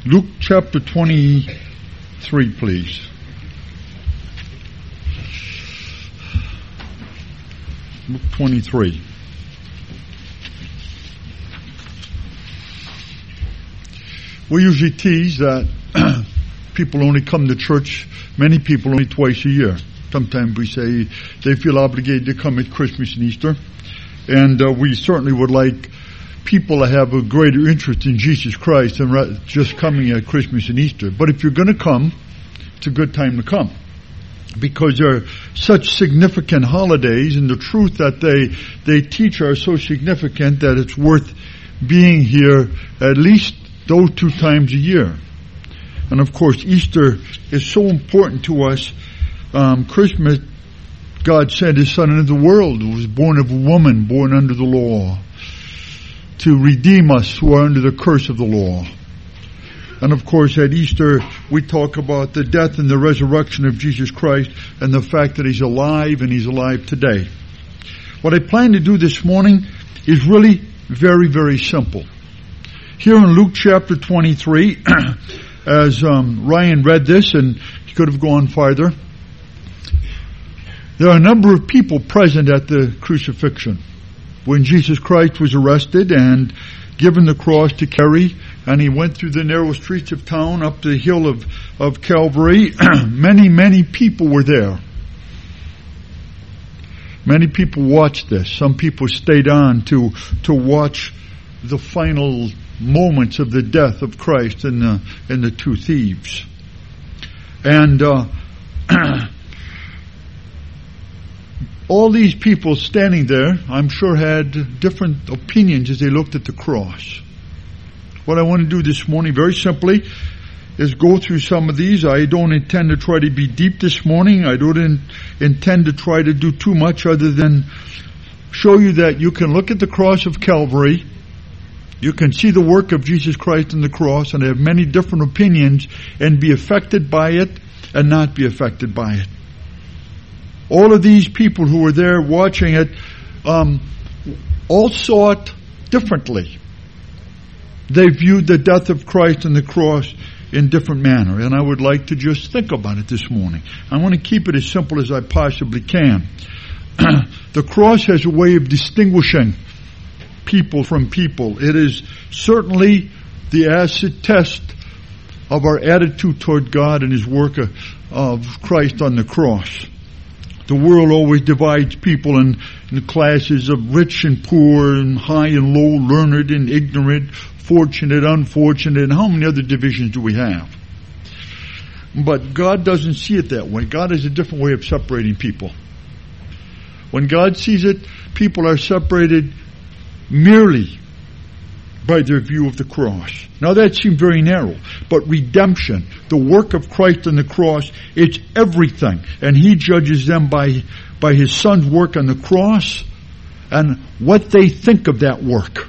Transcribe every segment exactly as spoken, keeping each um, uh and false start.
Luke chapter twenty-three, please. Luke twenty-three. We usually tease that people only come to church, many people only twice a year. Sometimes we say they feel obligated to come at Christmas and Easter. And uh, we certainly would like people to have a greater interest in Jesus Christ than just coming at Christmas and Easter. But if you're going to come, it's a good time to come, because they're such significant holidays, and the truth that they they teach are so significant that it's worth being here at least those two times a year. And of course, Easter is so important to us. Um, Christmas, God sent His Son into the world, who was born of a woman, born under the law, to redeem us who are under the curse of the law. And of course, at Easter, we talk about the death and the resurrection of Jesus Christ and the fact that He's alive, and He's alive today. What I plan to do this morning is really very, very simple. Here in Luke chapter twenty-three, as um, Ryan read this, and he could have gone farther, there are a number of people present at the crucifixion. When Jesus Christ was arrested and given the cross to carry, and He went through the narrow streets of town up the hill of, of Calvary, many, many people were there. Many people watched this. Some people stayed on to, to watch the final moments of the death of Christ and the, and the two thieves. And, uh, all these people standing there, I'm sure, had different opinions as they looked at the cross. What I want to do this morning, very simply, is go through some of these. I don't intend to try to be deep this morning. I don't in, intend to try to do too much other than show you that you can look at the cross of Calvary, you can see the work of Jesus Christ on the cross, and have many different opinions, and be affected by it and not be affected by it. All of these people who were there watching it um, all saw it differently. They viewed the death of Christ and the cross in different manner, and I would like to just think about it this morning. I want to keep it as simple as I possibly can. The cross has a way of distinguishing people from people. It is certainly the acid test of our attitude toward God and His work of, of Christ on the cross. The world always divides people in, in classes of rich and poor, and high and low, learned and ignorant, fortunate, unfortunate, and how many other divisions do we have? But God doesn't see it that way. God has a different way of separating people. When God sees it, people are separated merely by their view of the cross. Now that seems very narrow, but redemption, the work of Christ on the cross, it's everything. And He judges them by, by His Son's work on the cross and what they think of that work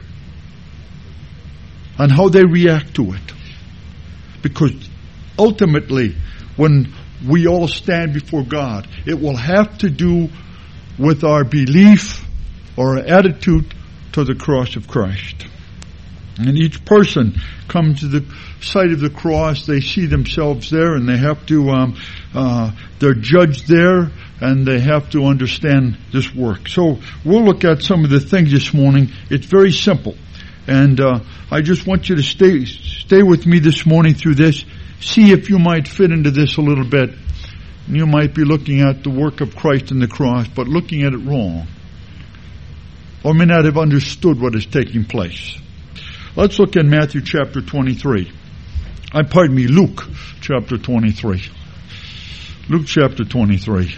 and how they react to it. Because ultimately, when we all stand before God, it will have to do with our belief or our attitude to the cross of Christ. And each person comes to the sight of the cross, they see themselves there, and they have to, um, uh, they're judged there, and they have to understand this work. So we'll look at some of the things this morning. It's very simple. And uh, I just want you to stay stay with me this morning through this. See if you might fit into this a little bit. And you might be looking at the work of Christ on the cross, but looking at it wrong. Or may not have understood what is taking place. Let's look at Matthew chapter twenty-three. I pardon me, Luke chapter twenty-three. Luke chapter twenty-three.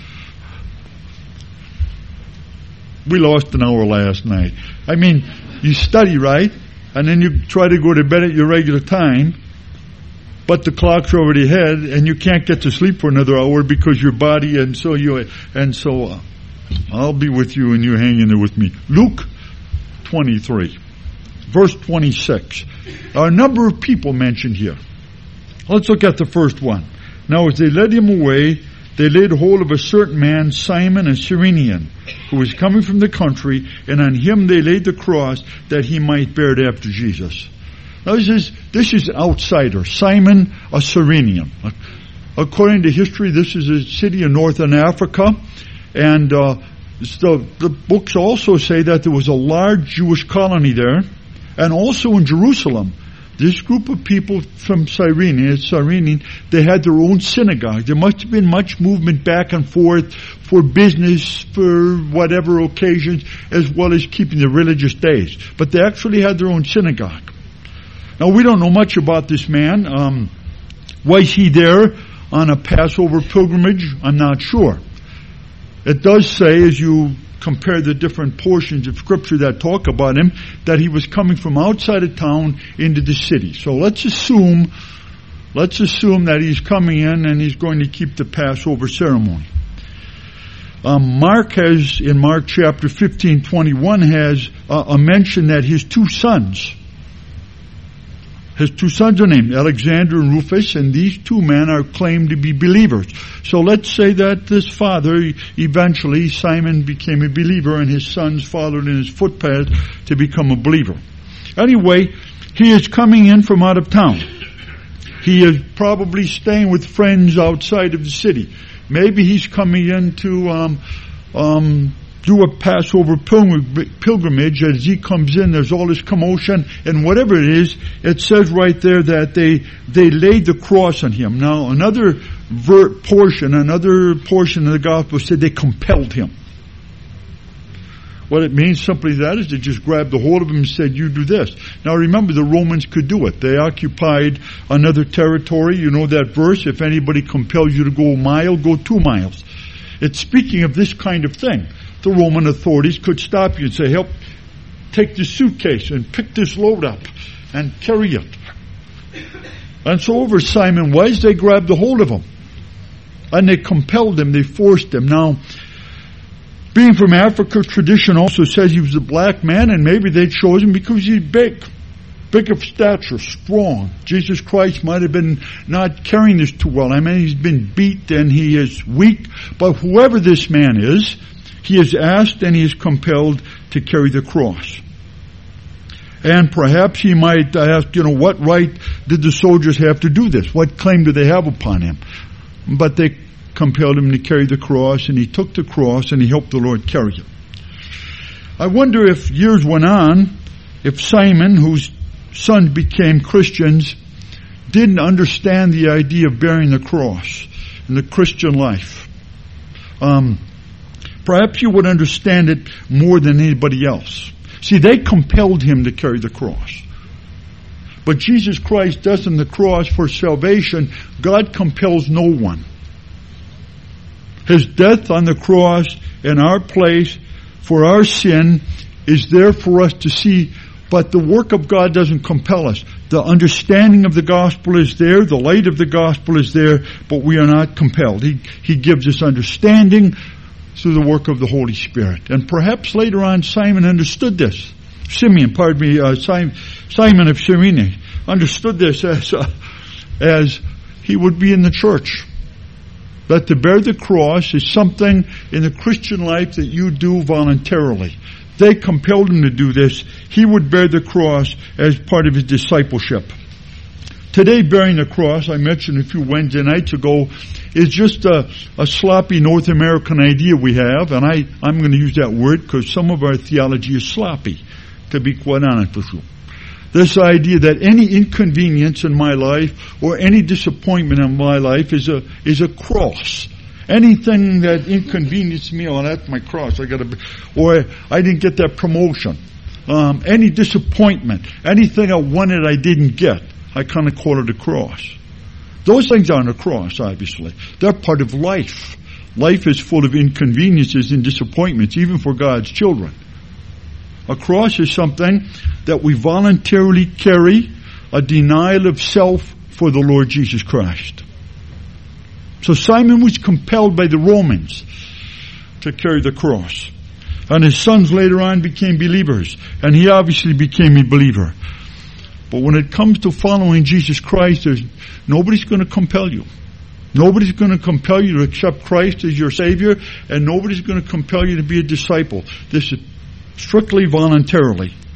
We lost an hour last night. I mean, you study, right? And then you try to go to bed at your regular time, but the clock's already ahead, and you can't get to sleep for another hour because your body, and so you, and so uh, I'll be with you, and you hang in there with me. Luke twenty-three. Verse twenty-six. There are a number of people mentioned here. Let's look at the first one. Now as they led Him away, they laid hold of a certain man, Simon, a Cyrenian, who was coming from the country, and on him they laid the cross that he might bear it after Jesus. Now this is, this is an outsider, Simon a Cyrenian. According to history, this is a city in northern Africa, and uh, the, the books also say that there was a large Jewish colony there, and also in Jerusalem. This group of people from Cyrene, Cyrene, they had their own synagogue. There must have been much movement back and forth for business, for whatever occasions, as well as keeping the religious days. But they actually had their own synagogue. Now, we don't know much about this man. Um, was he there on a Passover pilgrimage? I'm not sure. It does say, as you compare the different portions of Scripture that talk about him, that he was coming from outside of town into the city. So let's assume, let's assume that he's coming in and he's going to keep the Passover ceremony. Um, Mark has, in Mark chapter fifteen twenty-one, has uh, a mention that his two sons, his two sons are named Alexander and Rufus, and these two men are claimed to be believers. So let's say that this father, eventually Simon became a believer and his sons followed in his footpath to become a believer. Anyway, he is coming in from out of town. He is probably staying with friends outside of the city. Maybe he's coming in to um, um, do a Passover pilgrimage. As he comes in, there's all this commotion, and whatever it is, it says right there that they they laid the cross on him. Now, another ver- portion, another portion of the gospel said they compelled him. What it means simply that is they just grabbed a hold of him and said, "You do this." Now, remember, the Romans could do it. They occupied another territory. You know that verse: "If anybody compels you to go a mile, go two miles." It's speaking of this kind of thing. The Roman authorities could stop you and say, "Help, take this suitcase and pick this load up and carry it." And so over Simon was, they grabbed a hold of him. And they compelled him, they forced him. Now, being from Africa, tradition also says he was a black man, and maybe they chose him because he's big. Big of stature, strong. Jesus Christ might have been not carrying this too well. I mean, he's been beat and he is weak. But whoever this man is, he is asked and he is compelled to carry the cross. And perhaps he might ask, you know, what right did the soldiers have to do this? What claim do they have upon him? But they compelled him to carry the cross, and he took the cross and he helped the Lord carry it. I wonder if years went on, if Simon, whose sons became Christians, didn't understand the idea of bearing the cross in the Christian life. Um, Perhaps you would understand it more than anybody else. See, they compelled him to carry the cross. But Jesus Christ does on the cross for salvation. God compels no one. His death on the cross in our place for our sin is there for us to see, but the work of God doesn't compel us. The understanding of the gospel is there, the light of the gospel is there, but we are not compelled. He, he gives us understanding through the work of the Holy Spirit. And perhaps later on Simon understood this. Simeon, pardon me, uh, Simon, Simon of Cyrene understood this as, uh, as he would be in the church. That to bear the cross is something in the Christian life that you do voluntarily. They compelled him to do this. He would bear the cross as part of his discipleship. Today, bearing the cross, I mentioned a few Wednesday nights ago, is just a, a sloppy North American idea we have, and I, I'm going to use that word because some of our theology is sloppy, to be quite honest with you. This idea that any inconvenience in my life or any disappointment in my life is a is a cross. Anything that inconvenienced me, oh, that's my cross. I got to, or I didn't get that promotion. Um, any disappointment, anything I wanted I didn't get, I kind of call it a cross. Those things aren't a cross, obviously. They're part of life. Life is full of inconveniences and disappointments, even for God's children. A cross is something that we voluntarily carry, a denial of self for the Lord Jesus Christ. So Simon was compelled by the Romans to carry the cross. And his sons later on became believers. And he obviously became a believer. But when it comes to following Jesus Christ, there's, nobody's going to compel you. Nobody's going to compel you to accept Christ as your Savior. And nobody's going to compel you to be a disciple. This is strictly voluntarily.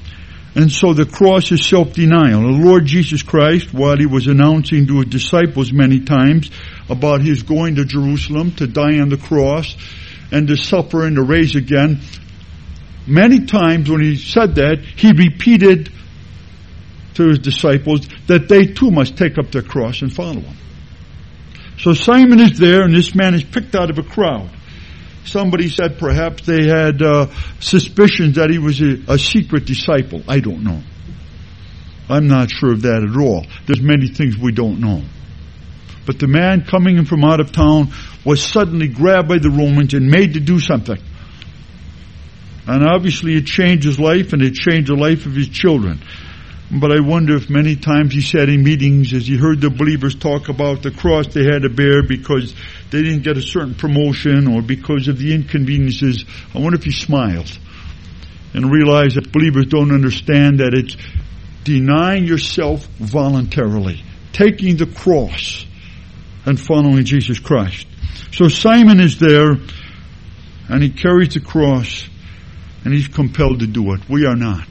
And so the cross is self-denial. The Lord Jesus Christ, while he was announcing to his disciples many times about his going to Jerusalem to die on the cross and to suffer and to raise again, many times when he said that, he repeated to his disciples that they too must take up their cross and follow him. So Simon is there, and this man is picked out of a crowd. Somebody said perhaps they had uh, suspicions that he was a, a secret disciple. I don't know. I'm not sure of that at all. There's many things we don't know. But the man coming in from out of town was suddenly grabbed by the Romans and made to do something. And obviously it changed his life, and it changed the life of his children. But I wonder if many times he sat in meetings as he heard the believers talk about the cross they had to bear because they didn't get a certain promotion or because of the inconveniences. I wonder if he smiled and realized that believers don't understand that it's denying yourself voluntarily, taking the cross and following Jesus Christ. So Simon is there, and he carries the cross, and he's compelled to do it. We are not.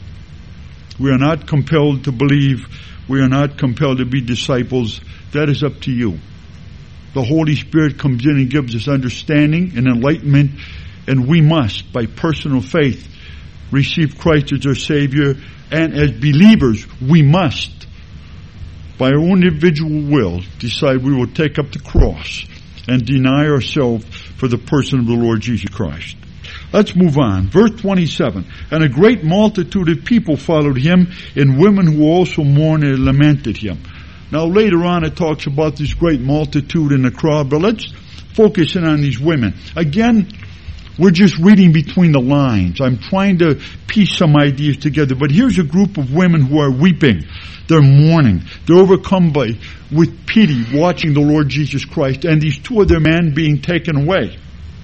We are not compelled to believe. We are not compelled to be disciples. That is up to you. The Holy Spirit comes in and gives us understanding and enlightenment, and we must, by personal faith, receive Christ as our Savior. And as believers, we must, by our own individual will, decide we will take up the cross and deny ourselves for the person of the Lord Jesus Christ. Let's move on. Verse twenty-seven. And a great multitude of people followed him, and women who also mourned and lamented him. Now later on it talks about this great multitude in the crowd, but let's focus in on these women. Again, we're just reading between the lines. I'm trying to piece some ideas together, but here's a group of women who are weeping. They're mourning. They're overcome by with pity watching the Lord Jesus Christ and these two other men being taken away.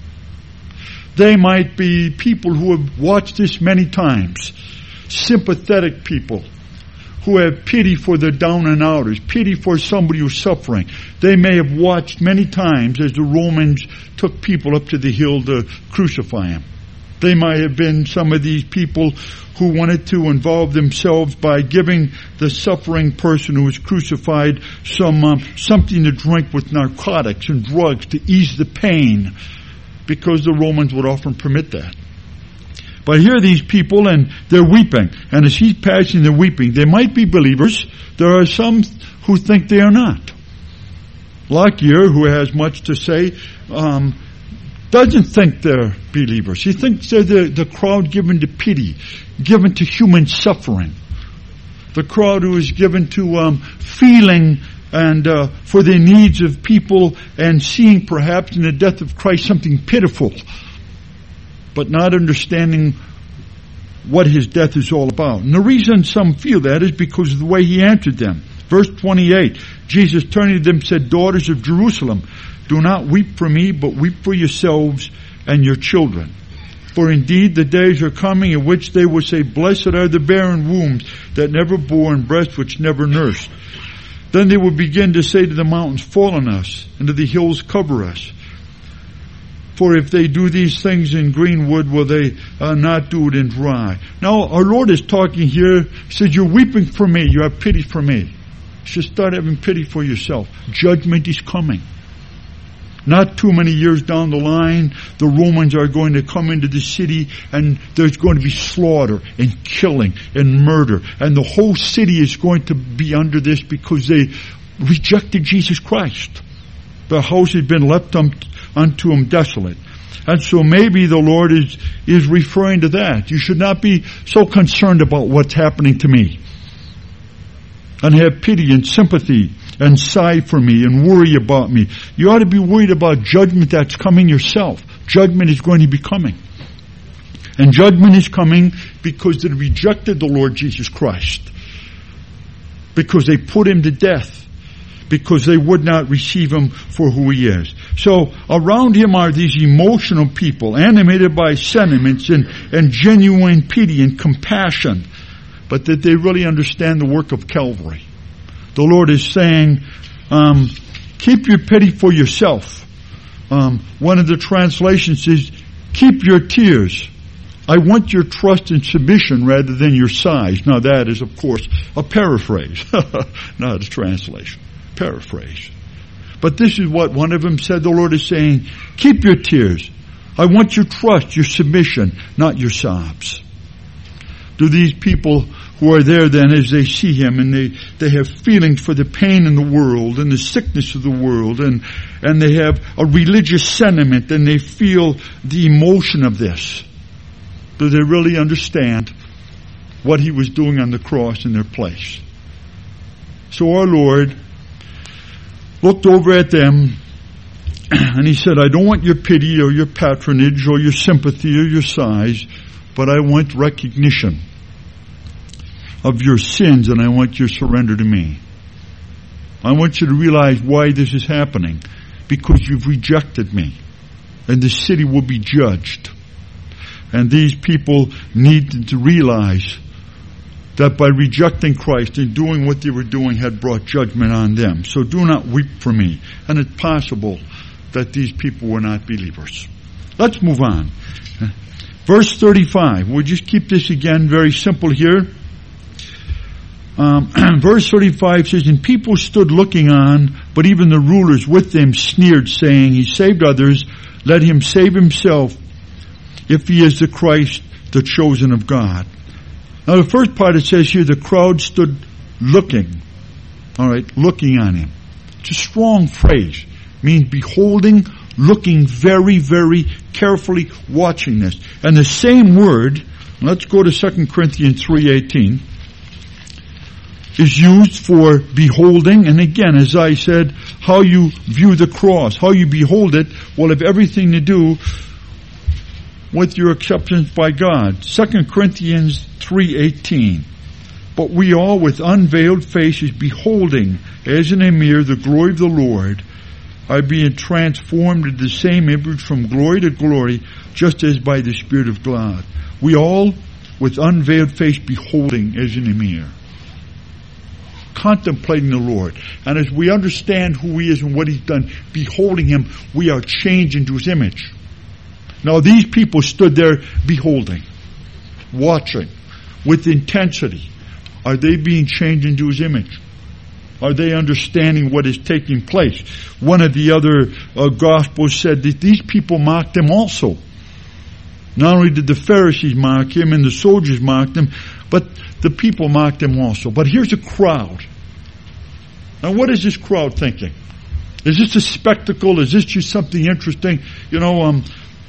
They might be people who have watched this many times, sympathetic people who have pity for the down and outers, pity for somebody who's suffering. They may have watched many times as the Romans took people up to the hill to crucify him. They might have been some of these people who wanted to involve themselves by giving the suffering person who was crucified some um, something to drink with narcotics and drugs to ease the pain, because the Romans would often permit that. But here are these people, and they're weeping. And as he's passing, they're weeping. They might be believers. There are some who think they are not. Lockyer, who has much to say, um, doesn't think they're believers. He thinks they're the, the crowd given to pity, given to human suffering. The crowd who is given to um, feeling and uh, for the needs of people and seeing perhaps in the death of Christ something pitiful, but not understanding what his death is all about. And the reason some feel that is because of the way he answered them. Verse twenty-eight, Jesus turning to them said, "Daughters of Jerusalem, do not weep for me, but weep for yourselves and your children. For indeed the days are coming in which they will say, Blessed are the barren wombs that never bore and breasts which never nursed. Then they will begin to say to the mountains, Fall on us, and to the hills cover us. For if they do these things in green wood, will they uh, not do it in dry?" Now, our Lord is talking here. He says, you're weeping for me. You have pity for me. You should start having pity for yourself. Judgment is coming. Not too many years down the line, the Romans are going to come into the city, and there's going to be slaughter and killing and murder. And the whole city is going to be under this because they rejected Jesus Christ. The house has been left un- unto them desolate. And so maybe the Lord is, is referring to that. You should not be so concerned about what's happening to me. And have pity and sympathy and sigh for me and worry about me. You ought to be worried about judgment that's coming yourself. Judgment is going to be coming. And judgment is coming because they rejected the Lord Jesus Christ. Because they put him to death. Because they would not receive him for who he is. So around him are these emotional people, animated by sentiments and, and genuine pity and compassion. But that they really understand the work of Calvary. The Lord is saying, um, keep your pity for yourself. Um, one of the translations says, keep your tears I want your trust and submission rather than your size. Now that is, of course, a paraphrase, not a translation. Paraphrase. But this is what one of them said. The Lord is saying, keep your tears. I want your trust, your submission, not your sobs. Do these people who are there then, as they see him, and they, they have feelings for the pain in the world and the sickness of the world, and, and they have a religious sentiment, and they feel the emotion of this. Do they really understand what he was doing on the cross in their place? So our Lord looked over at them, and he said, I don't want your pity or your patronage or your sympathy or your sighs, but I want recognition of your sins, and I want your surrender to me. I want you to realize why this is happening. Because you've rejected me, and the city will be judged. And these people needed to realize that by rejecting Christ and doing what they were doing had brought judgment on them. So do not weep for me. And it's possible that these people were not believers. Let's move on. Verse thirty-five. We'll just keep this again very simple here. Um, verse thirty-five says, and people stood looking on, but even the rulers with them sneered, saying, he saved others, let him save himself, if he is the Christ, the chosen of God. Now the first part it says here, the crowd stood looking. All right, looking on him. It's a strong phrase. It means beholding, looking very, very carefully, watching this. And the same word, let's go to Second Corinthians three eighteen, is used for beholding. And again, as I said, how you view the cross, how you behold it, will have everything to do with your acceptance by God. Second Corinthians three eighteen. But we all with unveiled faces beholding as in a mirror the glory of the Lord are being transformed into the same image from glory to glory, just as by the Spirit of God. We all with unveiled face beholding as in a mirror. Contemplating the Lord. And as we understand who he is and what he's done, beholding him, we are changed into his image. Now these people stood there beholding, watching, with intensity. Are they being changed into his image? Are they understanding what is taking place? One of the other uh, Gospels said that these people mocked him also. Not only did the Pharisees mock him and the soldiers mocked him, but the people mocked him also. But here's a crowd. Now what is this crowd thinking? Is this a spectacle? Is this just something interesting? You know, um,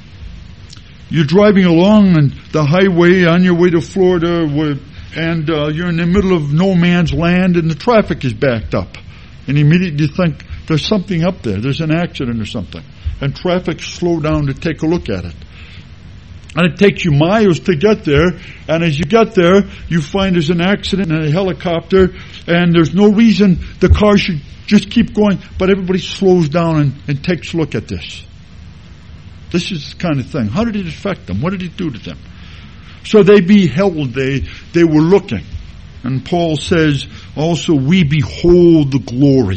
you're driving along on the highway on your way to Florida, where, and uh, you're in the middle of no man's land, and the traffic is backed up. And immediately you think, there's something up there. There's an accident or something. And traffic slow down to take a look at it. And it takes you miles to get there. And as you get there, you find there's an accident in a helicopter, and there's no reason the car should just keep going, but everybody slows down and, and takes a look at this. This is the kind of thing. How did it affect them? What did it do to them? So they beheld, they, they were looking. And Paul says, also we behold the glory.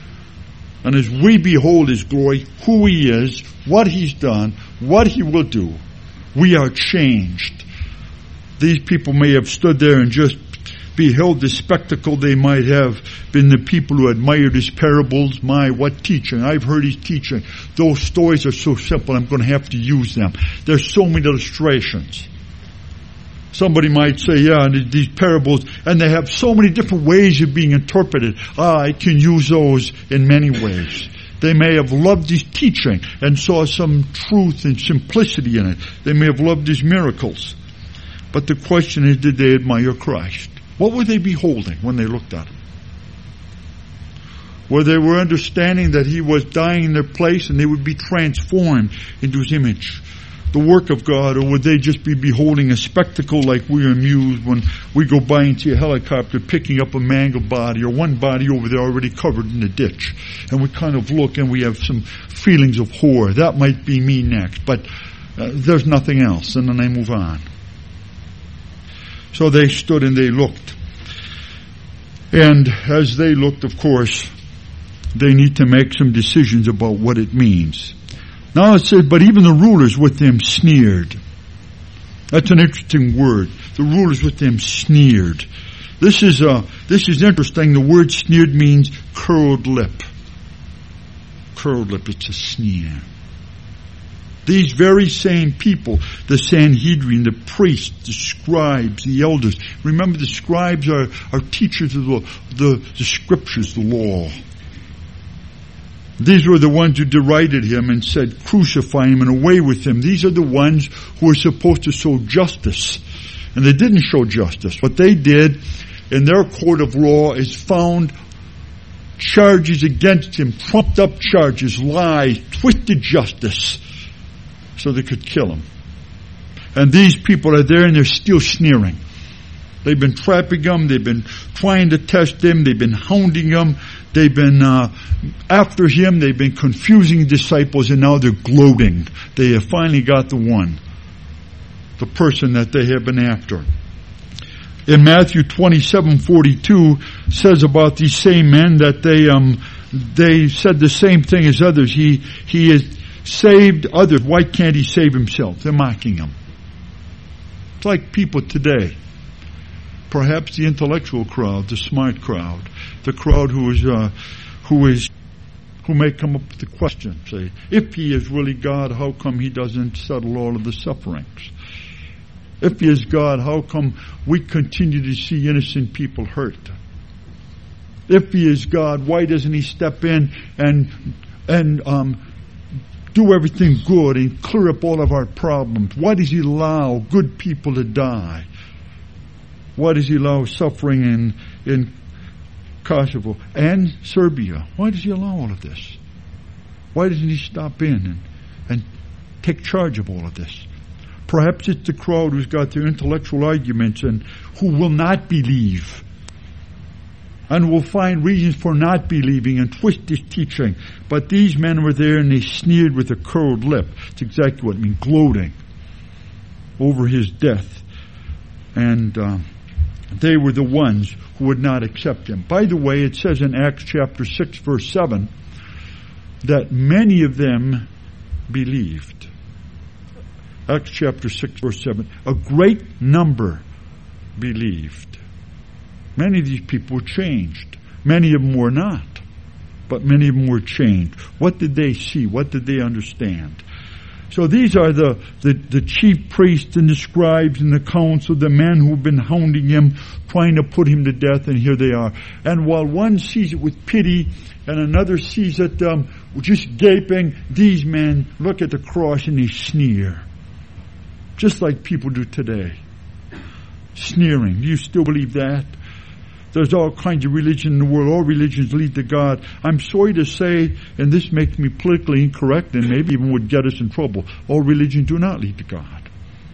And as we behold his glory, who he is, what he's done, what he will do, we are changed. These people may have stood there and just beheld the spectacle. They might have been the people who admired his parables. My, what teaching. I've heard his teaching. Those stories are so simple, I'm going to have to use them. There's so many illustrations. Somebody might say, yeah, these parables, and they have so many different ways of being interpreted. Ah, I can use those in many ways. They may have loved his teaching and saw some truth and simplicity in it. They may have loved his miracles. But the question is, did they admire Christ? What were they beholding when they looked at him? Where they were understanding that he was dying in their place and they would be transformed into his image, the work of God, or would they just be beholding a spectacle like we are amused when we go by and see a helicopter picking up a mangled body or one body over there already covered in the ditch, and we kind of look and we have some feelings of horror. That might be me next, but uh, there's nothing else, and then they move on. So they stood and they looked. And as they looked, of course, they need to make some decisions about what it means. Now it says, but even the rulers with them sneered. That's an interesting word. The rulers with them sneered. This is uh, this is interesting. The word sneered means curled lip. Curled lip, it's a sneer. These very same people, the Sanhedrin, the priests, the scribes, the elders. Remember, the scribes are, are teachers of the, the, the scriptures, the law. These were the ones who derided him and said, crucify him and away with him. These are the ones who were supposed to show justice. And they didn't show justice. What they did in their court of law is found charges against him, trumped up charges, lies, twisted justice, so they could kill him. And these people are there and they're still sneering. They've been trapping him, they've been trying to test him, they've been hounding him, they've been uh, after him, they've been confusing disciples, and now they're gloating. They have finally got the one, the person that they have been after. In Matthew twenty-seven forty-two says about these same men that they um they said the same thing as others. He he has saved others. Why can't he save himself? They're mocking him. It's like people today. Perhaps the intellectual crowd, the smart crowd, the crowd who is uh, who is who may come up with the question, say, if he is really God, how come he doesn't settle all of the sufferings? If he is God, how come we continue to see innocent people hurt? If he is God, why doesn't he step in and and um, do everything good and clear up all of our problems? Why does he allow good people to die? Why does he allow suffering in in Kosovo and Serbia? Why does he allow all of this? Why doesn't he stop in and, and take charge of all of this? Perhaps it's the crowd who's got their intellectual arguments and who will not believe and will find reasons for not believing and twist his teaching. But these men were there and they sneered with a curled lip. It's exactly what I mean, gloating over his death. And um, they were the ones who would not accept him. By the way, it says in Acts chapter six verse seven that many of them believed. Acts chapter six verse seven. A great number believed. Many of these people were changed. Many of them were not. But many of them were changed. What did they see? What did they understand? So these are the, the, the chief priests and the scribes and the council, the men who've been hounding him, trying to put him to death, and here they are. And while one sees it with pity and another sees it um, just gaping, these men look at the cross and they sneer. Just like people do today. Sneering. Do you still believe that? There's all kinds of religion in the world. All religions lead to God. I'm sorry to say, and this makes me politically incorrect and maybe even would get us in trouble, all religions do not lead to God.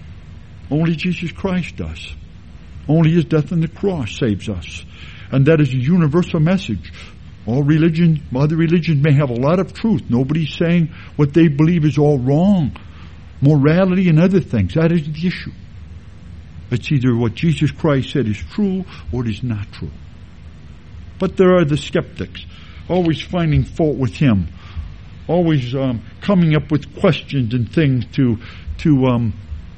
Only Jesus Christ does. Only his death on the cross saves us. And that is a universal message. All religions, other religions may have a lot of truth. Nobody's saying what they believe is all wrong. Morality and other things, that is the issue. It's either what Jesus Christ said is true or it is not true. But there are the skeptics, always finding fault with him, always um, coming up with questions and things to to um,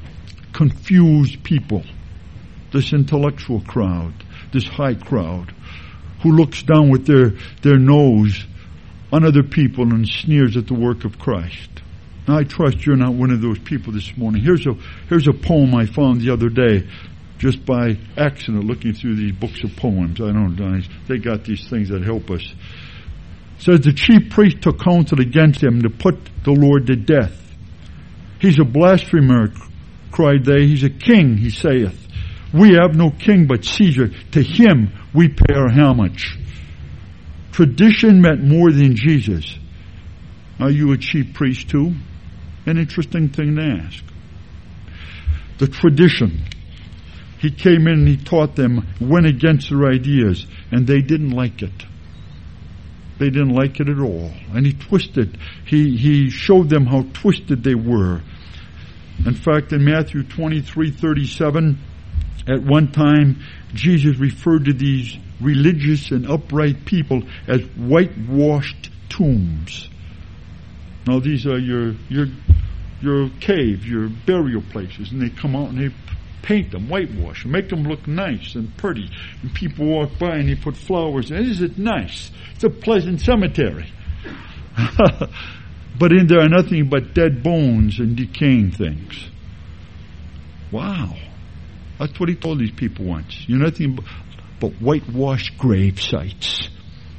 confuse people. This intellectual crowd, this high crowd, who looks down with their, their nose on other people and sneers at the work of Christ. Now, I trust you're not one of those people this morning. Here's a here's a poem I found the other day, just by accident, looking through these books of poems. I don't know, they got these things that help us. It says, the chief priest took counsel against him to put the Lord to death. He's a blasphemer, cried they. He's a king, he saith. We have no king but Caesar. To him we pay our homage. Tradition meant more than Jesus. Are you a chief priest too? An interesting thing to ask. The tradition. He came in and he taught them, went against their ideas, and they didn't like it. They didn't like it at all. And he twisted. He, he showed them how twisted they were. In fact, in Matthew twenty-three thirty-seven, at one time, Jesus referred to these religious and upright people as whitewashed tombs. Now these are your your your cave, your burial places, and they come out and they paint them, whitewash, and make them look nice and pretty. And people walk by and they put flowers in. Is it nice? It's a pleasant cemetery. But in there are nothing but dead bones and decaying things. Wow. That's what he told these people once. You're nothing but, but whitewashed grave sites.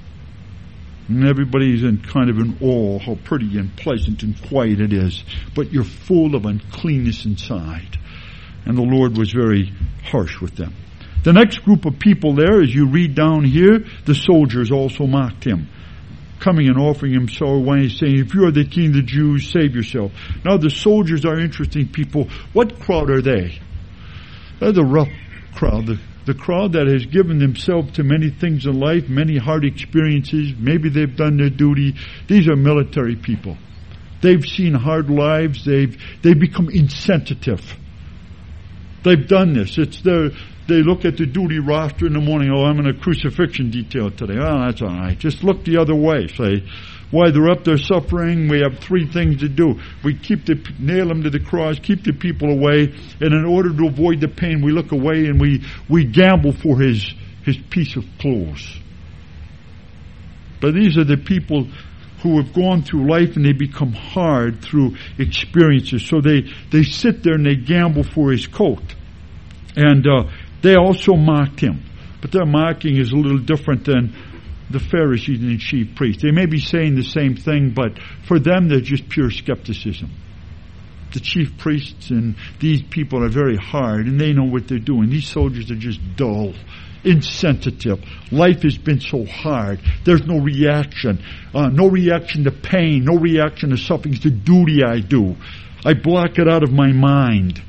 And everybody's in kind of in awe how pretty and pleasant and quiet it is. But you're full of uncleanness inside. And the Lord was very harsh with them. The next group of people there, as you read down here, the soldiers also mocked him, coming and offering him sour wine, saying, if you are the king of the Jews, save yourself. Now the soldiers are interesting people. What crowd are they? They're the rough crowd, the, the crowd that has given themselves to many things in life, many hard experiences. Maybe they've done their duty. These are military people. They've seen hard lives. They've they've become insensitive. They've done this. It's their, they look at the duty roster in the morning. Oh, I'm in a crucifixion detail today. Oh, that's all right. Just look the other way. Say, why they're up there suffering, we have three things to do. We keep the, nail them to the cross, keep the people away, and in order to avoid the pain, we look away and we, we gamble for his, his piece of clothes. But these are the people who have gone through life and they become hard through experiences. So they, they sit there and they gamble for his coat. And uh, they also mocked him. But their mocking is a little different than the Pharisees and the chief priests. They may be saying the same thing, but for them they're just pure skepticism. The chief priests and these people are very hard and they know what they're doing. These soldiers are just dull, insensitive. Life has been so hard. There's no reaction. Uh, no reaction to pain. No reaction to suffering. It's the duty I do. I block it out of my mind.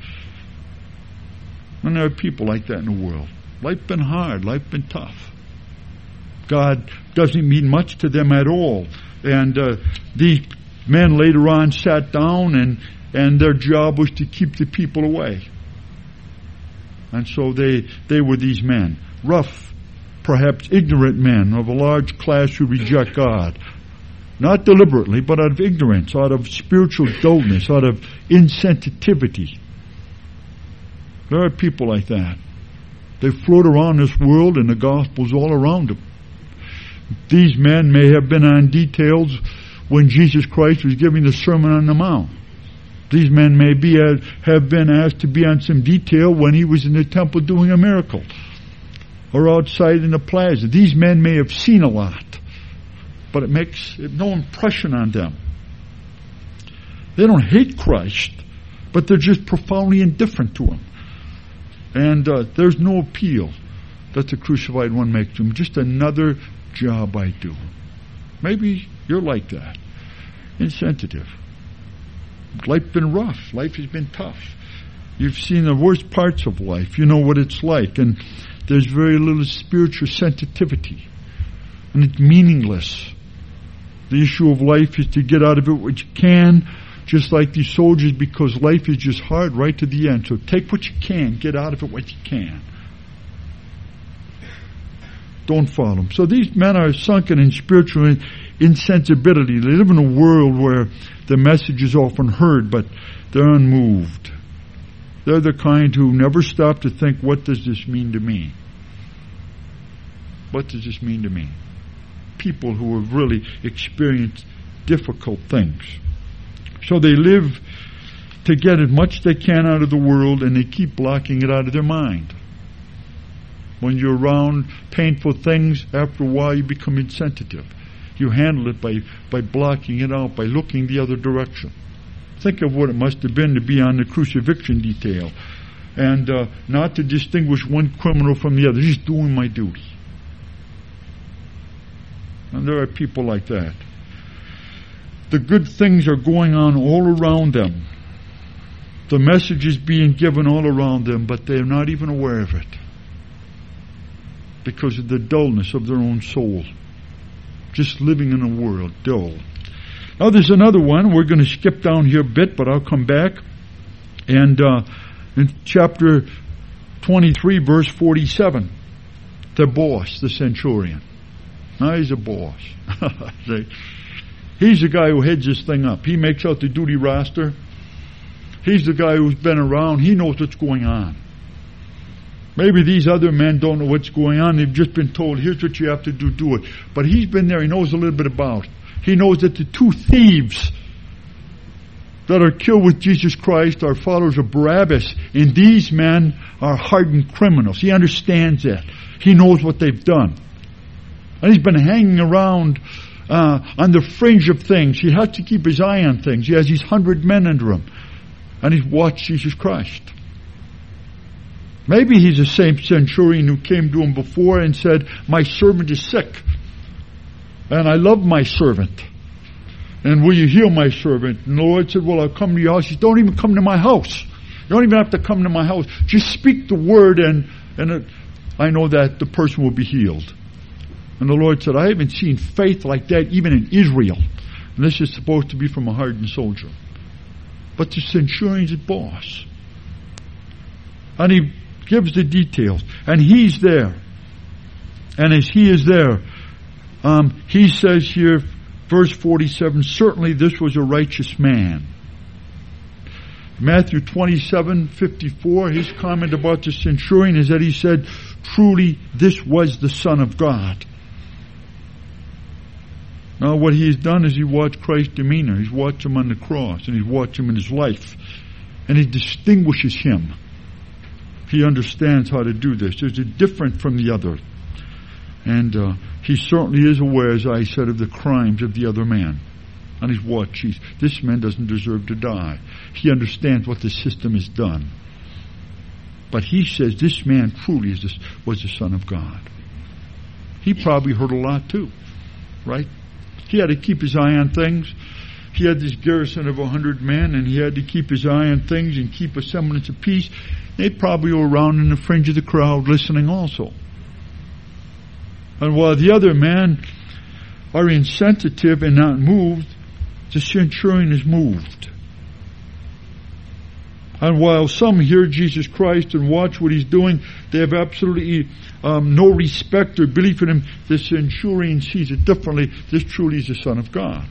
And there are people like that in the world. Life's been hard. Life's been tough. God doesn't mean much to them at all. And uh, these men later on sat down and, and their job was to keep the people away. And so they, they were these men. Rough, perhaps ignorant men of a large class who reject God. Not deliberately, but out of ignorance, out of spiritual dullness, out of insensitivity. There are people like that. They float around this world and the gospel's all around them. These men may have been on details when Jesus Christ was giving the Sermon on the Mount. These men may be have been asked to be on some detail when he was in the temple doing a miracle, or outside in the plaza. These men may have seen a lot, but it makes no impression on them. They don't hate Christ, but they're just profoundly indifferent to him. And uh, there's no appeal that the crucified one makes to him. Just another job I do. Maybe you're like that. Insensitive. Life's been rough. Life has been tough. You've seen the worst parts of life. You know what it's like. And there's very little spiritual sensitivity. And it's meaningless. The issue of life is to get out of it what you can, just like these soldiers, because life is just hard right to the end. So take what you can, get out of it what you can. Don't follow them. So these men are sunken in spiritual insensibility. They live in a world where the message is often heard, but they're unmoved. They're the kind who never stop to think, what does this mean to me? What does this mean to me? People who have really experienced difficult things. So they live to get as much as they can out of the world, and they keep blocking it out of their mind. When you're around painful things, after a while you become insensitive. You handle it by, by blocking it out, by looking the other direction. Think of what it must have been to be on the crucifixion detail and uh, not to distinguish one criminal from the other, just doing my duty. And there are people like that. The good things are going on all around them. The message is being given all around them, but they're not even aware of it because of the dullness of their own soul. Just living in a world, dull. Now there's another one. We're going to skip down here a bit, but I'll come back. And uh, in chapter twenty-three, verse forty-seven, the boss, the centurion. Now he's a boss. He's the guy who heads this thing up. He makes out the duty roster. He's the guy who's been around. He knows what's going on. Maybe these other men don't know what's going on. They've just been told, here's what you have to do, do it. But he's been there. He knows a little bit about it. He knows that the two thieves that are killed with Jesus Christ are followers of Barabbas. And these men are hardened criminals. He understands that. He knows what they've done. And he's been hanging around uh, on the fringe of things. He has to keep his eye on things. He has these hundred men under him. And he's watched Jesus Christ. Maybe he's the same centurion who came to him before and said, my servant is sick. And I love my servant. And will you heal my servant? And the Lord said, well, I'll come to your house. He said, don't even come to my house. You don't even have to come to my house. Just speak the word and, and it, I know that the person will be healed. And the Lord said, I haven't seen faith like that even in Israel. And this is supposed to be from a hardened soldier. But the centurion's boss. And he gives the details. And he's there. And as he is there, um, he says here, verse forty-seven, certainly this was a righteous man. Matthew twenty-seven fifty-four, his comment about the centurion is that he said, truly this was the Son of God. Now what he's done is he watched Christ's demeanor. He's watched him on the cross, and he's watched him in his life. And he distinguishes him. He understands how to do this. There's a different from the other. And uh, he certainly is aware, as I said, of the crimes of the other man. And he's watched, geez, this man doesn't deserve to die. He understands what the system has done. But he says this man truly is this, was the Son of God. He probably heard a lot too, right? He had to keep his eye on things. He had this garrison of a hundred men, and he had to keep his eye on things and keep a semblance of peace. They probably were around in the fringe of the crowd listening also. And while the other men are insensitive and not moved, the centurion is moved. And while some hear Jesus Christ and watch what he's doing, they have absolutely um, no respect or belief in him. The centurion sees it differently. This truly is the Son of God.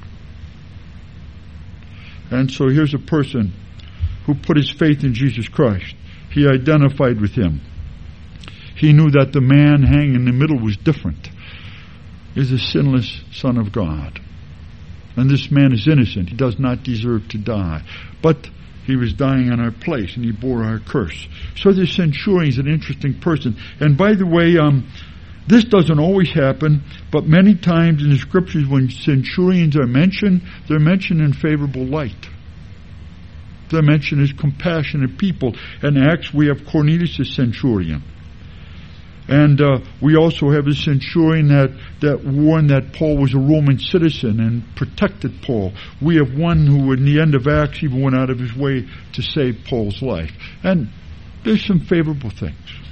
And so here's a person who put his faith in Jesus Christ. He identified with him. He knew that the man hanging in the middle was different. Is a sinless Son of God. And this man is innocent. He does not deserve to die. But he was dying in our place, and he bore our curse. So the centurion is an interesting person. And by the way, um, this doesn't always happen, but many times in the scriptures when centurions are mentioned, they're mentioned in favorable light. They're mentioned as compassionate people. In Acts, we have Cornelius, a centurion. And uh, we also have a centurion that, that warned that Paul was a Roman citizen and protected Paul. We have one who, in the end of Acts, even went out of his way to save Paul's life. And there's some favorable things.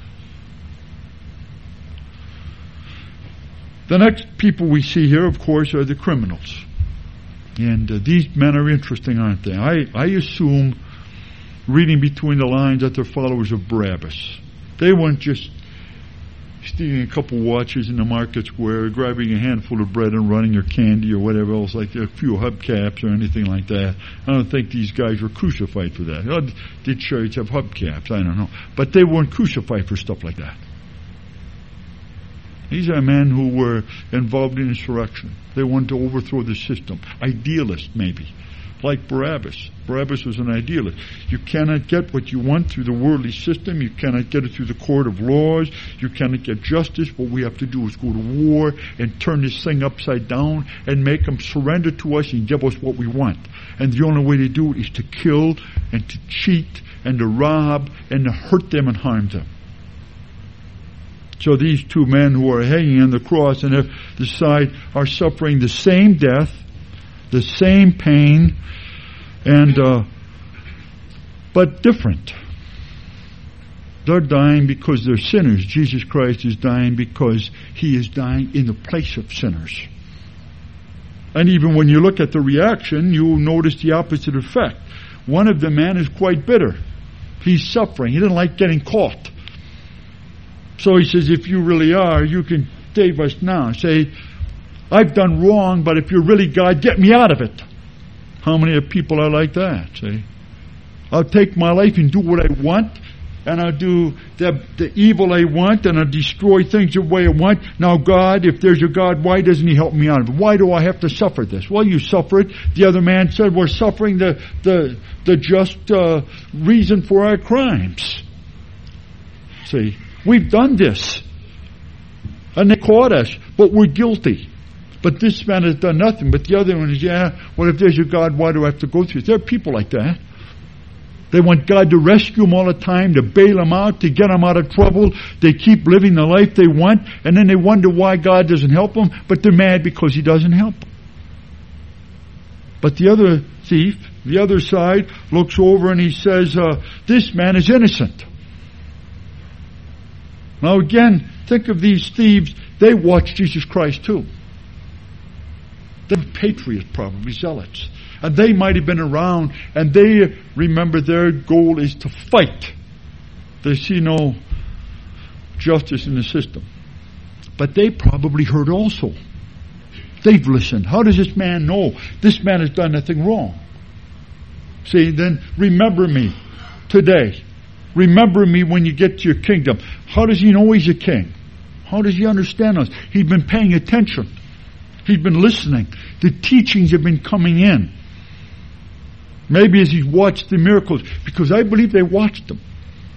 The next people we see here, of course, are the criminals. And uh, these men are interesting, aren't they? I, I assume, reading between the lines, that they're followers of Barabbas. They weren't just stealing a couple watches in the market square, grabbing a handful of bread and running, or candy or whatever else, like a few hubcaps or anything like that. I don't think these guys were crucified for that. Oh, did chariots have hubcaps? I don't know. But they weren't crucified for stuff like that. These are men who were involved in insurrection. They wanted to overthrow the system. Idealists, maybe. Like Barabbas. Barabbas was an idealist. You cannot get what you want through the worldly system. You cannot get it through the court of laws. You cannot get justice. What we have to do is go to war and turn this thing upside down and make them surrender to us and give us what we want. And the only way to do it is to kill and to cheat and to rob and to hurt them and harm them. So these two men who are hanging on the cross and at the side are suffering the same death, the same pain, and uh, but different. They're dying because they're sinners. Jesus Christ is dying because he is dying in the place of sinners. And even when you look at the reaction, you'll notice the opposite effect. One of the men is quite bitter. He's suffering. He doesn't like getting caught. So he says, if you really are, you can save us now. Say, I've done wrong, but if you're really God, get me out of it. How many people are like that? See? I'll take my life and do what I want, and I'll do the, the evil I want, and I'll destroy things the way I want. Now God, if there's a God, why doesn't He help me out of it? Why do I have to suffer this? Well, you suffer it. The other man said, we're suffering the, the, the just uh, reason for our crimes. See, we've done this. And they caught us, but we're guilty. But this man has done nothing. But the other one is, yeah, well, if there's a God, why do I have to go through this? There are people like that. They want God to rescue them all the time, to bail them out, to get them out of trouble. They keep living the life they want, and then they wonder why God doesn't help them, but they're mad because He doesn't help them. But the other thief, the other side, looks over and he says, uh, this man is innocent. Now again, think of these thieves. They watched Jesus Christ too. They were patriots, probably zealots. And they might have been around, and they remember their goal is to fight. They see no justice in the system. But they probably heard also. They've listened. How does this man know? This man has done nothing wrong. See, then remember me today. Remember me when you get to your kingdom. How does he know he's a king? How does he understand us? He's been paying attention. He's been listening. The teachings have been coming in. Maybe as he watched the miracles, because I believe they watched them.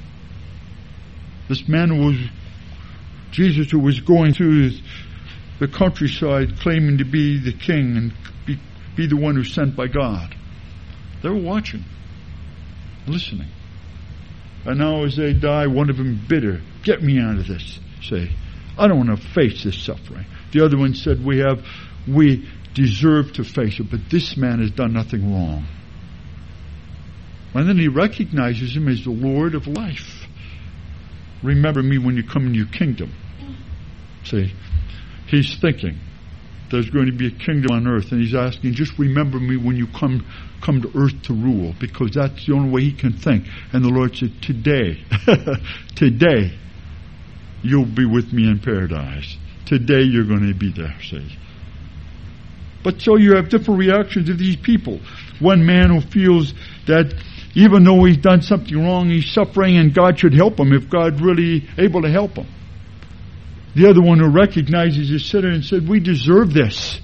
This man who was Jesus, who was going through his, the countryside claiming to be the king and be, be the one who's sent by God. They were watching, listening. And now as they die, one of them bitter, get me out of this. Say, I don't want to face this suffering. The other one said, we have, we deserve to face it, but this man has done nothing wrong. And then he recognizes him as the Lord of life. Remember me when you come in your kingdom. See, he's thinking there's going to be a kingdom on earth, and he's asking, just remember me when you come come to earth to rule, because that's the only way he can think. And the Lord said, today, today, you'll be with me in paradise. Today you're going to be there, see. But so you have different reactions of these people. One man who feels that even though he's done something wrong, he's suffering and God should help him if God's really able to help him. The other one who recognizes his sinner and said, we deserve this.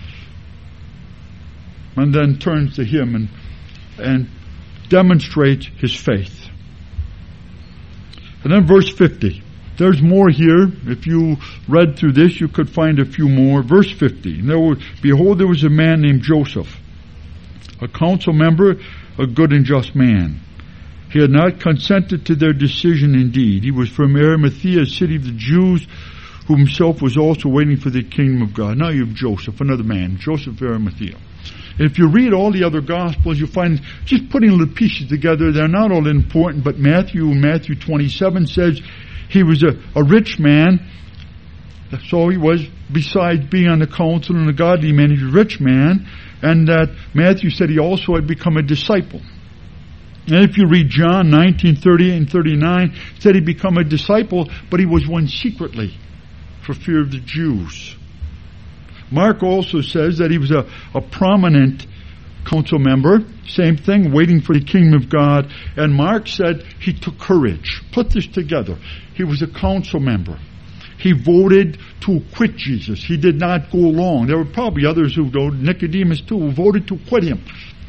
And then turns to him and, and demonstrates his faith. And then verse fifty. There's more here. If you read through this, you could find a few more. Verse fifty. And there was, behold, there was a man named Joseph, a council member, a good and just man. He had not consented to their decision indeed. He was from Arimathea, a city of the Jews, who himself was also waiting for the kingdom of God. Now you have Joseph, another man, Joseph of Arimathea. If you read all the other Gospels, you find just putting little pieces together. They're not all important, but Matthew, Matthew twenty-seven says he was a, a rich man. So he was, besides being on the council and a godly man, he was a rich man. And that Matthew said he also had become a disciple. And if you read John nineteen, thirty and thirty-nine, it said he become a disciple, but he was one secretly for fear of the Jews. Mark also says that he was a, a prominent council member, same thing, waiting for the kingdom of God. And Mark said he took courage. Put this together. He was a council member. He voted to acquit Jesus. He did not go along. There were probably others who voted, Nicodemus too, who voted to acquit him.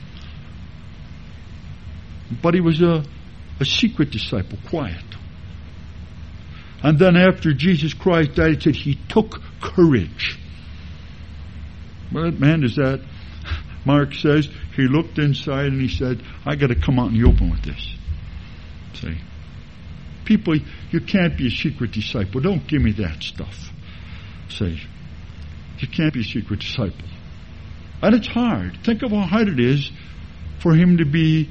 But he was a, a secret disciple, quiet. And then after Jesus Christ died, it said he took courage. What man is that? Mark says he looked inside and he said, I got to come out in the open with this. See? People, you can't be a secret disciple. Don't give me that stuff. See? You can't be a secret disciple. And it's hard. Think of how hard it is for him to be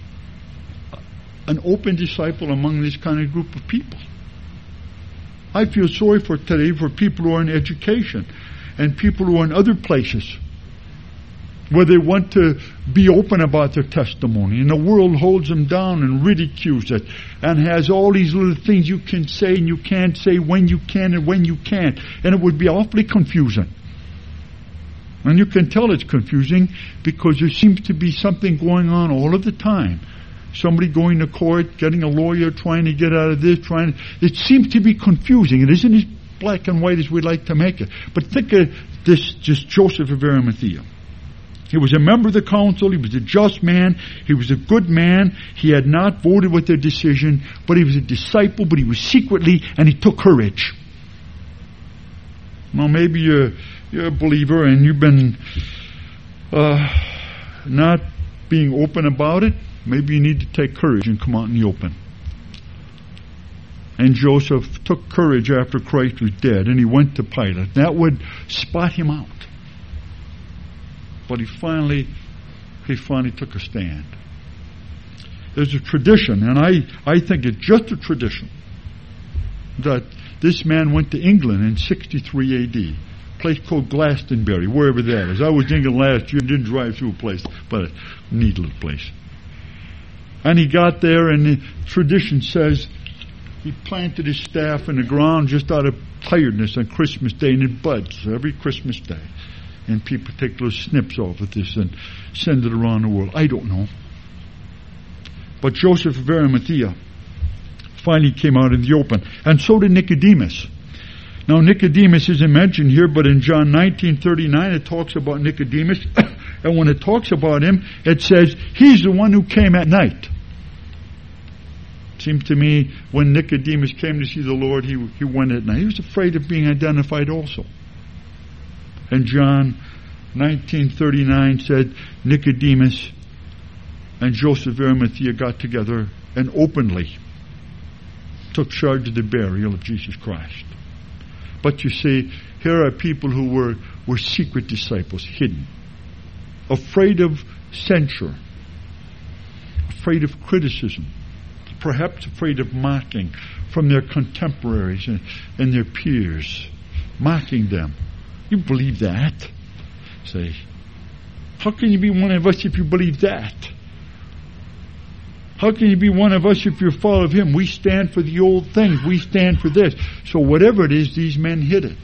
an open disciple among this kind of group of people. I feel sorry for today for people who are in education and people who are in other places where they want to be open about their testimony, and the world holds them down and ridicules it and has all these little things you can say and you can't say, when you can and when you can't, and it would be awfully confusing. And you can tell it's confusing because there seems to be something going on all of the time Somebody going to court, getting a lawyer, trying to get out of this, trying to, it seems to be confusing. It isn't as black and white as we'd like to make it. But think of this, just Joseph of Arimathea. He was a member of the council. He was a just man. He was a good man. He had not voted with their decision, but he was a disciple, but he was secretly, and he took courage. Well, maybe you're, you're a believer and you've been uh, not being open about it. Maybe you need to take courage and come out in the open. And Joseph took courage after Christ was dead, and he went to Pilate. That would spot him out. But he finally, he finally took a stand. There's a tradition, and I, I think it's just a tradition, that this man went to England in sixty-three A D, a place called Glastonbury, wherever that is. I was in England last year, didn't drive through a place, but a neat little place. And he got there, and the tradition says he planted his staff in the ground just out of tiredness on Christmas Day, and it buds every Christmas Day. And people take little snips off of this and send it around the world. I don't know. But Joseph of Arimathea finally came out in the open. And so did Nicodemus. Now Nicodemus isn't mentioned here, but in John nineteen thirty-nine it talks about Nicodemus. And when it talks about him, it says, he's the one who came at night. It seems to me when Nicodemus came to see the Lord, he, he went at night. He was afraid of being identified also. And John nineteen thirty-nine said Nicodemus and Joseph of Arimathea got together and openly took charge of the burial of Jesus Christ. But you see, here are people who were, were secret disciples, hidden, afraid of censure, afraid of criticism, perhaps afraid of mocking from their contemporaries and, and their peers, mocking them. You believe that? Say, how can you be one of us if you believe that? How can you be one of us if you're full of him? We stand for the old things. We stand for this. So whatever it is, these men hid it.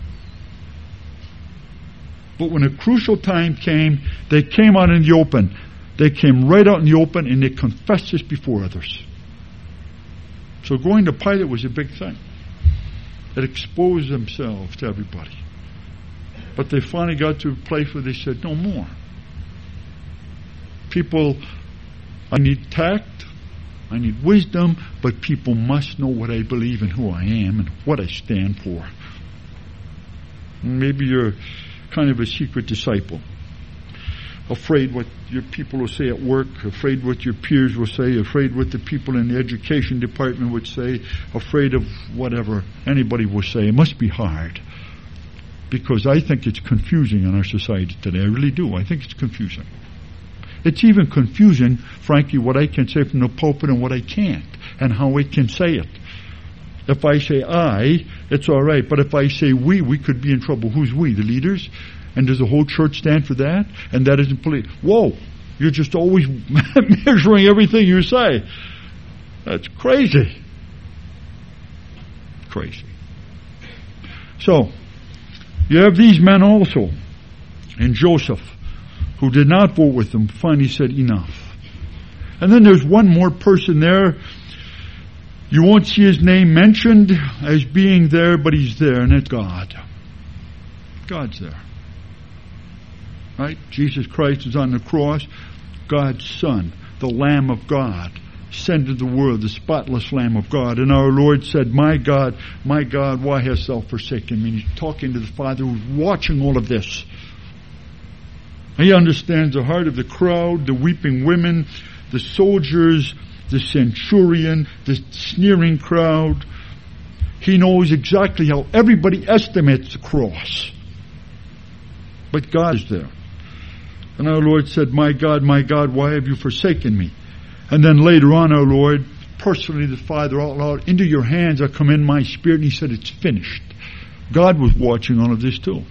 But when a crucial time came, they came out in the open. They came right out in the open and they confessed this before others. So going to Pilate was a big thing. It exposed themselves to everybody. But they finally got to a place where they said, no more. People, I need tact, I need wisdom, but people must know what I believe and who I am and what I stand for. And maybe you're kind of a secret disciple, afraid what your people will say at work, afraid what your peers will say, afraid what the people in the education department would say, afraid of whatever anybody will say. It must be hard. Because I think it's confusing in our society today. I really do. I think it's confusing. It's even confusing, frankly, what I can say from the pulpit and what I can't, and how I can say it. If I say I, it's all right. But if I say we, we could be in trouble. Who's we? The leaders? And does the whole church stand for that? And that isn't political. Whoa! You're just always measuring everything you say. That's crazy. Crazy. So, you have these men also, and Joseph, who did not vote with them, finally said enough. And then there's one more person there. You won't see his name mentioned as being there, but he's there, and it's God. God's there. Right? Jesus Christ is on the cross. God's Son, the Lamb of God, sent into the world, the spotless Lamb of God. And our Lord said, my God, my God, why hast thou forsaken me? And he's talking to the Father who's watching all of this. He understands the heart of the crowd, the weeping women, the soldiers, the centurion, the sneering crowd. He knows exactly how everybody estimates the cross. But God is there. And our Lord said, my God, my God, why have you forsaken me? And then later on, our Lord, personally, the Father out loud, into your hands I commend my spirit. And he said, it's finished. God was watching all of this too.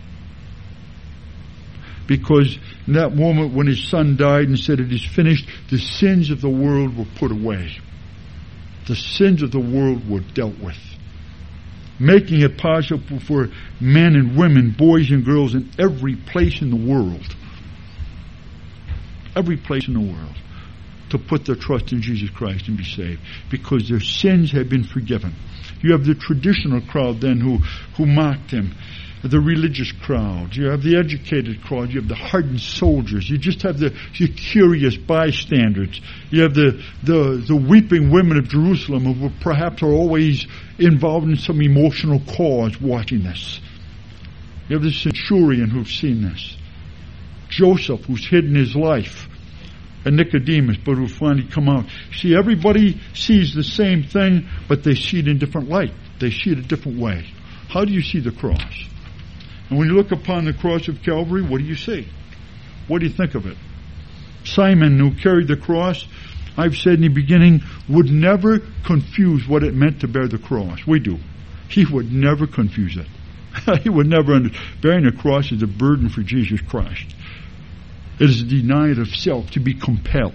Because in that moment when his Son died and said it is finished, the sins of the world were put away. The sins of the world were dealt with. Making it possible for men and women, boys and girls in every place in the world, every place in the world, to put their trust in Jesus Christ and be saved, because their sins have been forgiven. You have the traditional crowd then who, who mocked him, the religious crowd. You have the educated crowd. You have the hardened soldiers. You just have the, the curious bystanders. You have the, the, the weeping women of Jerusalem who perhaps are always involved in some emotional cause watching this. You have the centurion who's seen this. Joseph, who's hidden his life. And Nicodemus, but who finally come out. See, everybody sees the same thing, but they see it in different light. They see it a different way. How do you see the cross? And when you look upon the cross of Calvary, what do you see? What do you think of it? Simon, who carried the cross, I've said in the beginning, would never confuse what it meant to bear the cross. We do. He would never confuse it. He would never under- bearing the cross is a burden for Jesus Christ. It is a denial of self, to be compelled.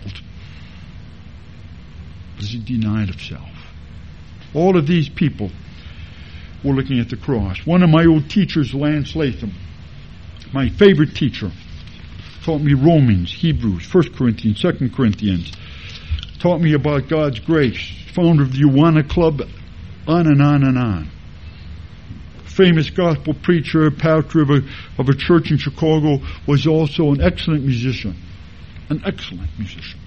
It is a denial of self. All of these people were looking at the cross. One of my old teachers, Lance Latham, my favorite teacher, taught me Romans, Hebrews, First Corinthians, Second Corinthians, taught me about God's grace, founder of the Awana Club, on and on and on. Famous gospel preacher, pastor of a, of a church in Chicago, was also an excellent musician. An excellent musician.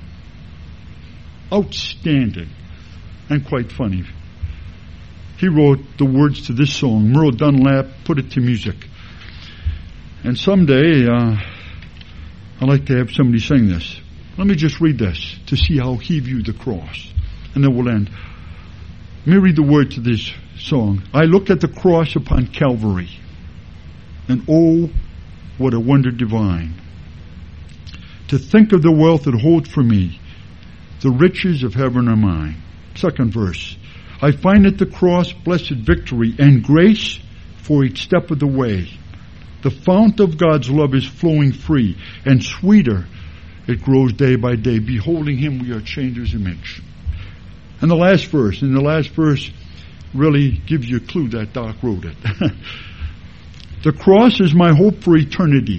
Outstanding. And quite funny. He wrote the words to this song. Merle Dunlap put it to music. And someday, uh, I'd like to have somebody sing this. Let me just read this to see how he viewed the cross. And then we'll end. Let me read the words to this song. I look at the cross upon Calvary, and oh, what a wonder divine. To think of the wealth it holds for me, the riches of heaven are mine. Second verse. I find at the cross blessed victory and grace for each step of the way. The fount of God's love is flowing free, and sweeter it grows day by day. Beholding him, we are changed his image. And the last verse, and the last verse really gives you a clue that Doc wrote it. The cross is my hope for eternity.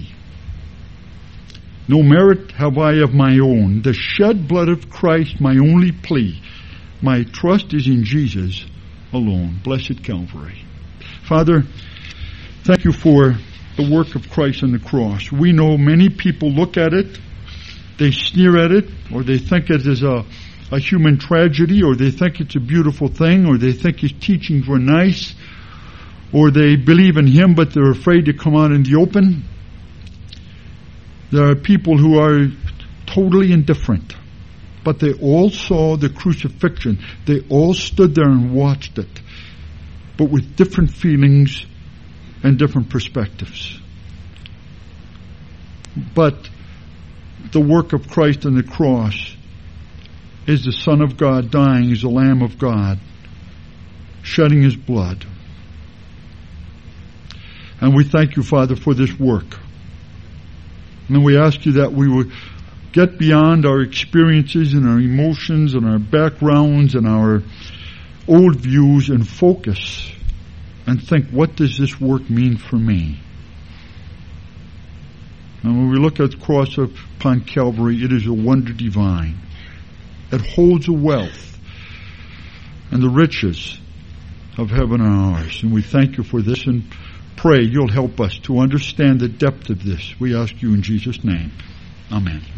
No merit have I of my own. The shed blood of Christ my only plea. My trust is in Jesus alone. Blessed Calvary. Father, thank you for the work of Christ on the cross. We know many people look at it, they sneer at it, or they think it is a a human tragedy, or they think it's a beautiful thing, or they think his teachings were nice, or they believe in him but they're afraid to come out in the open. There are people who are totally indifferent, but they all saw the crucifixion. They all stood there and watched it, but with different feelings and different perspectives. But the work of Christ on the cross is the Son of God dying as the Lamb of God, shedding his blood. And we thank you, Father, for this work. And we ask you that we would get beyond our experiences and our emotions and our backgrounds and our old views and focus and think, what does this work mean for me? And when we look at the cross upon Calvary, it is a wonder divine. It holds the wealth and the riches of heaven are ours. And we thank you for this and pray you'll help us to understand the depth of this. We ask you in Jesus' name. Amen.